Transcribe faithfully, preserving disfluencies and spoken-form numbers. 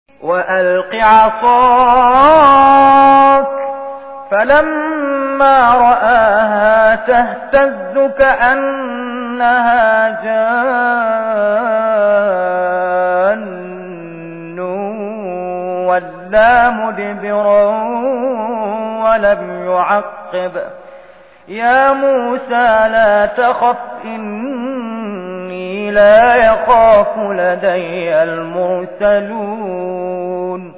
وألق عصاك فلما رآها تهتز كأنها جان ولا مدبرا ولم يعقب. يا موسى لا تخف إني لا يخاف لدي المرسلون.